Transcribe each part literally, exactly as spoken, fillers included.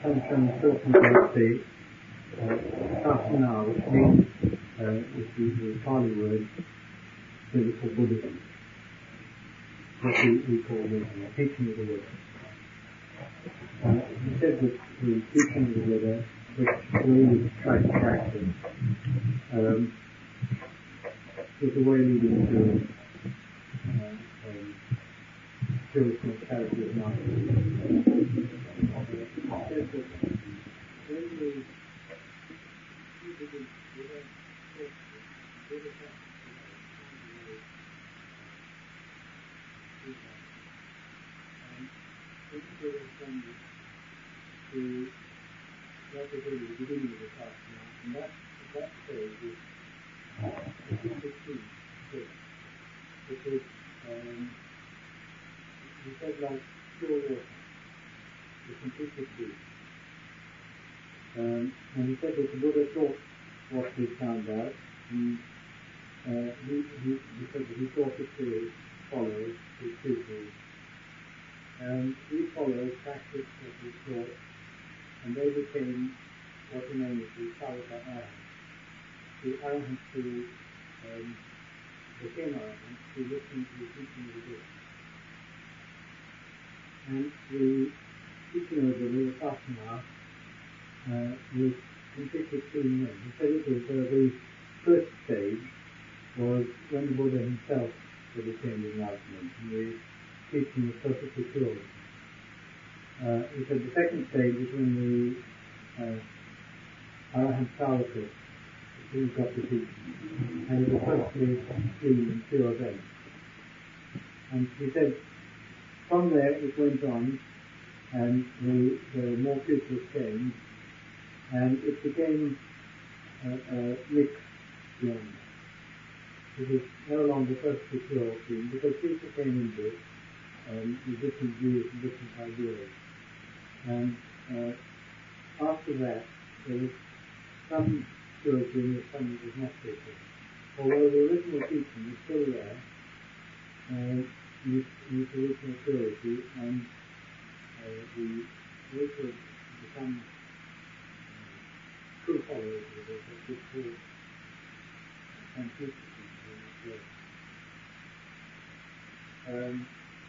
some some persons will say uh, Sasana, which means uh, is the, the Pali word biblical Buddhism, what we, we call the uh, teaching of the Buddha. Uh, he said that the teaching of the Buddha, which we try to practice, um, is the way leading to uh, um, spiritual character of mind. He said that when we to what they do at the beginning of the class now, and that, that stage is the sixteen stage, because um, he said like pure water, the completely free. Um, and he said that the Buddha taught what he found out, and uh, he, he, he said that he taught it to his followers, his pupils, and these followers practiced what he taught, and they became what he named as the Sarvata Arahants, the Arahants who um, became Arahants, who listened to the teaching of the Buddha. And the teaching of the Buddha, Sasana, uh, was completely clean then. He said it was uh, the first stage was when the Buddha himself became enlightenment, and the teaching was perfectly pure. Uh, he said the second stage is when the uh, Arahant Savakas who got the teaching, and it was perfectly clean and pure then. And he said from there it went on, and the, the more pupils came, and it became uh, uh, mixed beyond that. It was no longer perfectly pure clean, because people came into it um, with different views and different ideas. And uh, after that, there was some purity in it, some that was not so pure. Although the original teaching is still there, uh, with, with the original purity, and uh, the those who have become uh, true followers of it, that this whole simplicity is there. Um,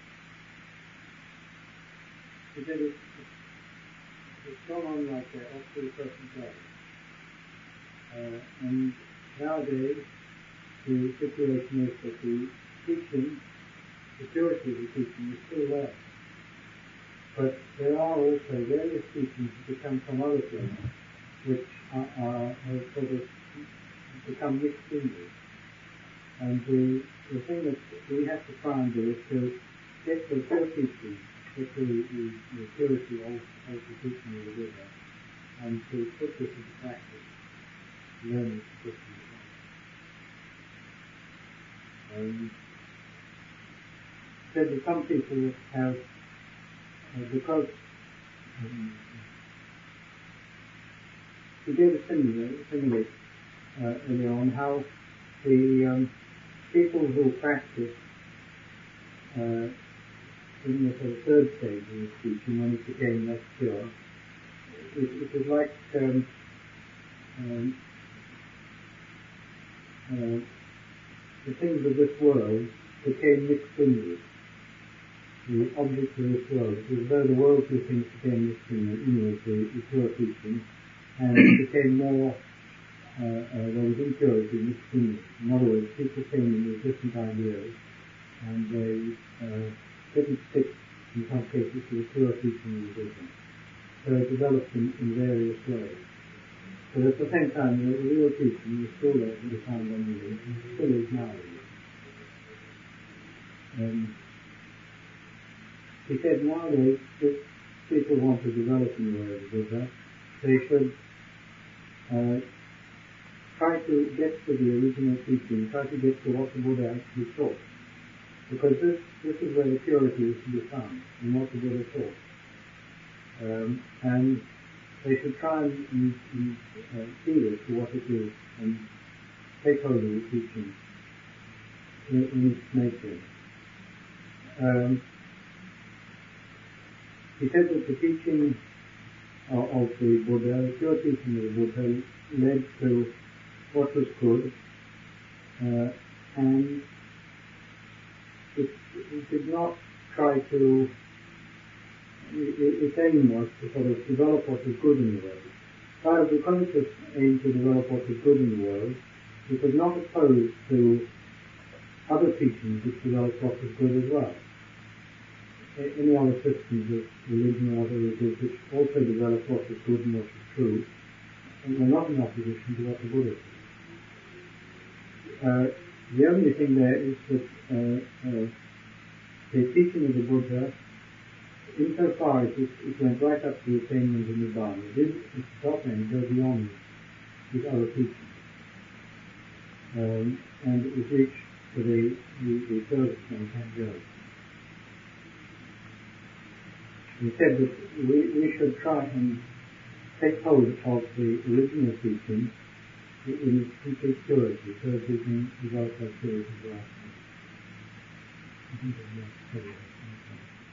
so that it, it's gone on like that up to a certain day. Uh, and nowadays, the situation is that the teaching, the purity of the teaching is still there. But there are also various teachings that come from other things, which are, are, are sort of become mixed in with. And the, the thing that we have to try and do is to get the pure teaching, get the, the, the purity of, of the teaching of the Buddha, and to put this into practice, learn it, put it into practice. Um, said that some people have, uh, because um, he gave a simile, simile uh, earlier on how the um, people who practice uh, in the sort of third stage of the teaching, when it became less pure, it, it was like um, um, uh, the things of this world became mixed in with the objects of this world. It was as though the worldly things became mixed in with the, the pure teaching, and it became more, uh, uh, there was impurity mixed in with. In other words, people came in with different ideas, and they uh, didn't stick, in some cases, to the pure teaching of the Buddha. So it developed in, in various ways. But at the same time, the real teaching is still there to be found on the way, and still is nowadays. Um, he said nowadays, if people want to develop in the way of the Buddha, they should uh, try to get to the original teaching, try to get to what the Buddha actually taught. Because this, this is where the purity is to be found, in what the Buddha taught. Um, and they should try and, and, and uh, feel it for what it is, and take hold of the teaching in, in its nature. Um, he said that the teaching of, of the Buddha, the pure teaching of the Buddha led to what was good, uh, and it, it did not try to, it, its aim was to sort of develop what was good in the world. However, because it was aimed to develop what was good in the world, it was not opposed to other teachings which developed what was good as well. Any other systems of religion or other religions which also developed what was good and what was true, and were not in opposition to what the Buddha said. Uh, the only thing there is that uh, uh, the teaching of the Buddha, insofar as it, it went right up to the attainment of Nibbana, it did at the top end go beyond his other teachings. Um, and it was reached to the, the, the furthest one can go. He said that we, we should try and take hold of the original teaching in its complete purity, so that we can develop our purity as well. I think that's